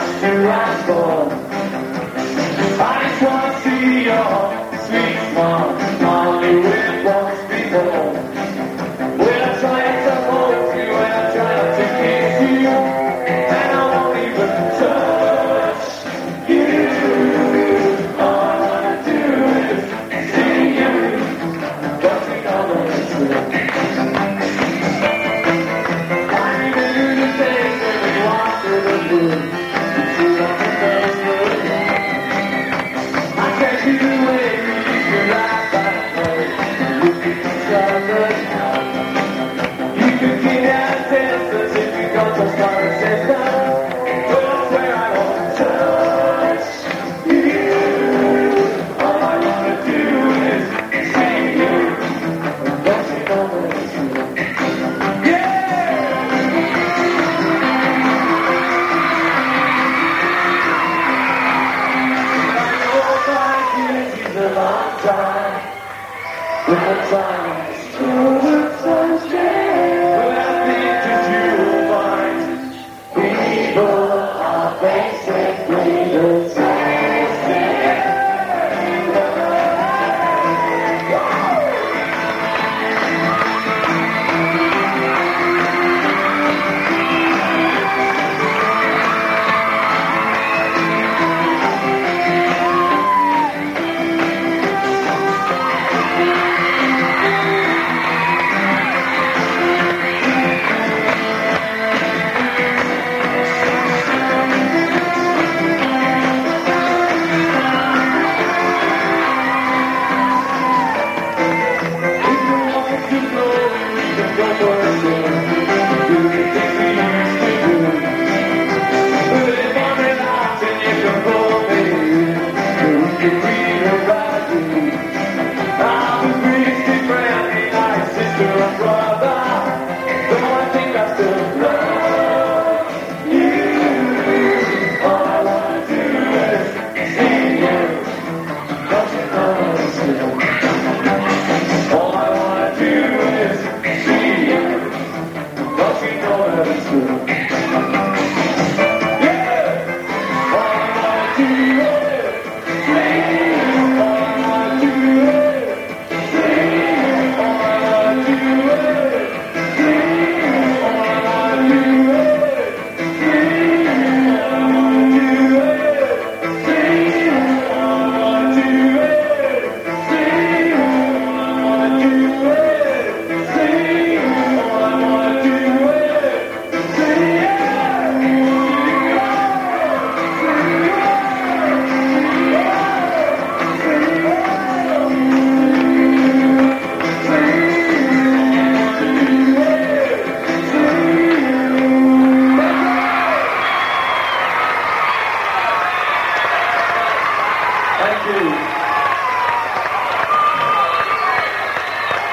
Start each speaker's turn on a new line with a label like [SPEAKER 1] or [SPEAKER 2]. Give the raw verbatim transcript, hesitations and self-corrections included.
[SPEAKER 1] just who I'm born. I just want to see your sweet smile, smiling with once before. When I try to hold you, when I try to kiss you, and I won't even touch you. All I wanna do is see you, but you know that it's true. I knew the things when we walked through the room. You see on the face of the I take you away, you can laugh at me. Look at each other now. You can get out senseless if you don't just start a system. But where I won't touch you. All I wanna do is see you. Don't you know that it's true? A long time, when the time is through, the sun's dead. When I think that you will find people are basically the same. Thank you.